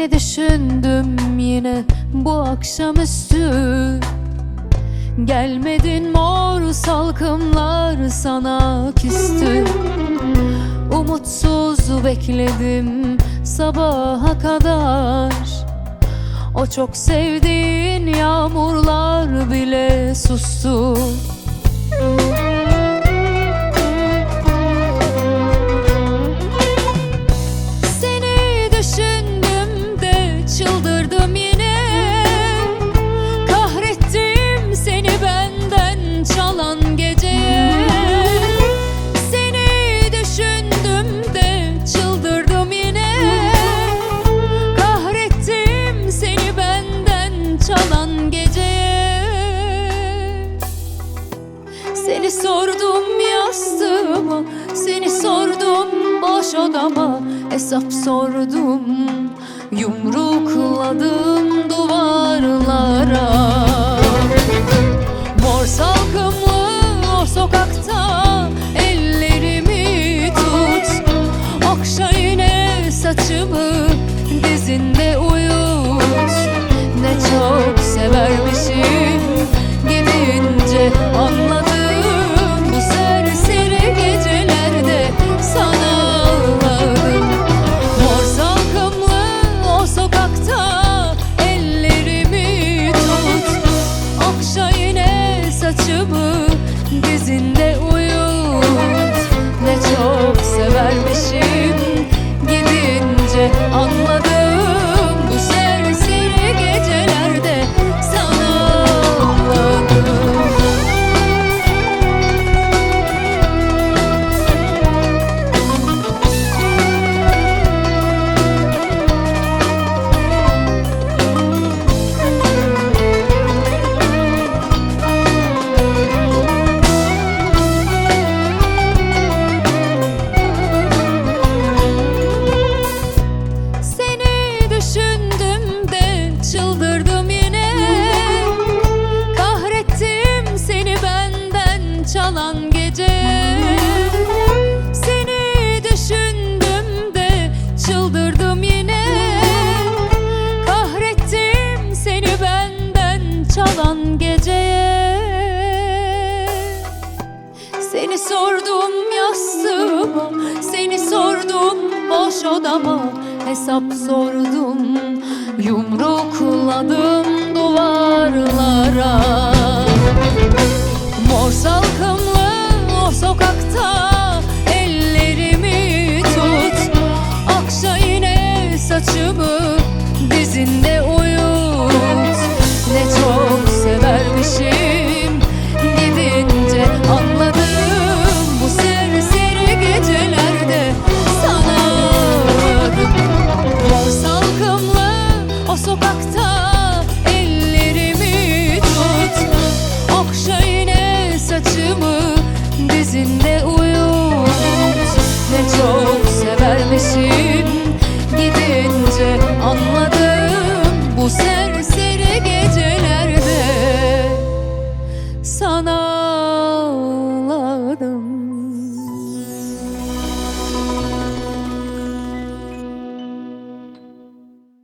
Seni düşündüm yine bu akşamüstü. Gelmedin, mor salkımlar sana küstü. Umutsuz bekledim sabaha kadar. O çok sevdiğin yağmurlar bile sustu. Seni düşündüm de çıldırdım yine. Kahrettim seni benden çalan geceye. Seni düşündüm de çıldırdım yine. Kahrettim seni benden çalan geceye. Seni sordum yastığıma, seni sordum boş odama. Hesap sordum, yumrukladım duvarlara. Mor salkımlı o sokakta ellerimi tut. Okşa yine saçımı, dizinde uyut. Ne çok severmişim, gidince anladım. Bu serseri gecelerde sana ağladım. Mor salkımlı o sokakta ellerimi tut. Okşa yine saçımı, dizinde uyut. Ne çok severmişim, gidince anladım. Bu serseri gecelerde sana ağladım. Düşündüm de çıldırdım yine. Kahrettim seni benden çalan gece. Seni düşündüm de çıldırdım yine. Kahrettim seni benden çalan geceye. Seni sordum yastığıma, seni sordum boş odama. Hesap sordum, yumrukladım duvarlara. Mor salkımlı o sokakta